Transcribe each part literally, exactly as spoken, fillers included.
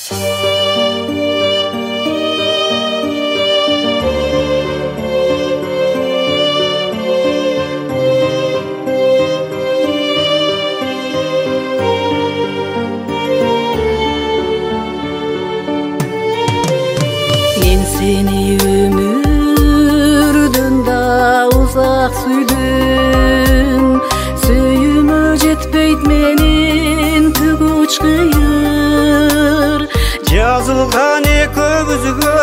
Seni ömürden da uzak süydüm. Söyüme jetpeyt menin tügüç kıyır. Жазылған екі көзігі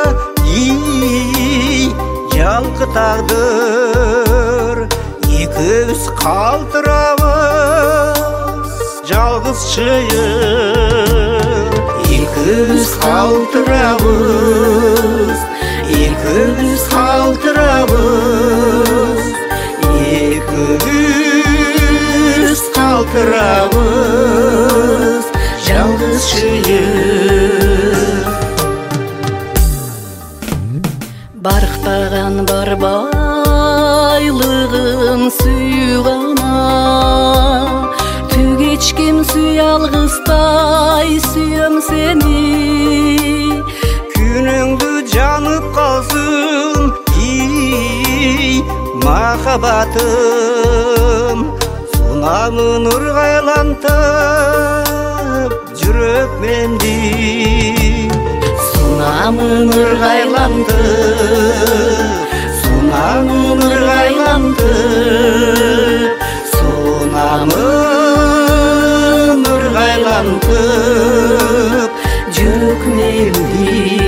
жалқы тағдыр. Екеуміз қалтырамыз жалғыз шиыр. Екеуміз қалтырамыз, екеуміз қалтырамыз, екеуміз қалтырамыз жалғыз шиыр. Барықтаған бар байлығын сүйғана, түгечкем сүй алғыстай сүйем сені. Күніңді жанып қалсын махаббатым, сонамын ырғайлантып жүрек менді. Сонамын ырғайлантып, сонамын ырғайлантып, сонамын ырғайлантып жүрек менді.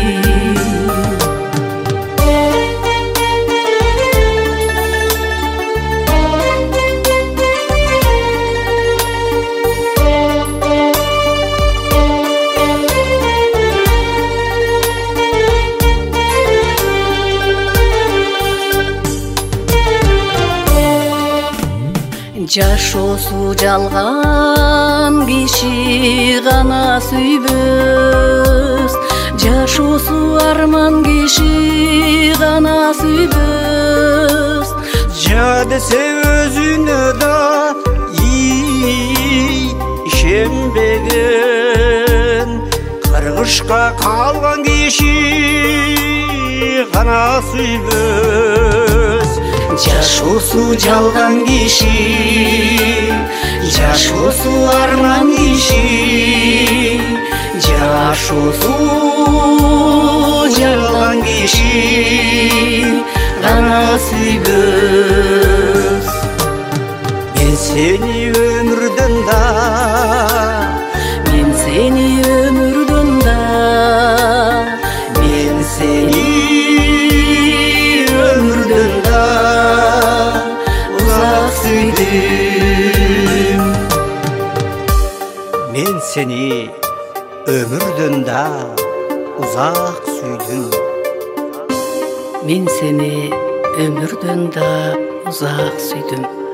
Жашоосу жалган киши гана сүйбөс, жашоосу арман киши гана сүйбөс. Жа десе өзүнө да ишенбеген, кыргышка калган киши гана сүйбөс. Жашоосу жалган киши, жашоосу арман киши, жашоосу жалган киши гана сүйбөс. Мен сени өмүрдөн да, мен сени өмүрдөн да, мен сени өмүрдөн да uzak süydüm. Men seni ömürden da uzak süydüm. Men seni ömürden da uzak süydüm.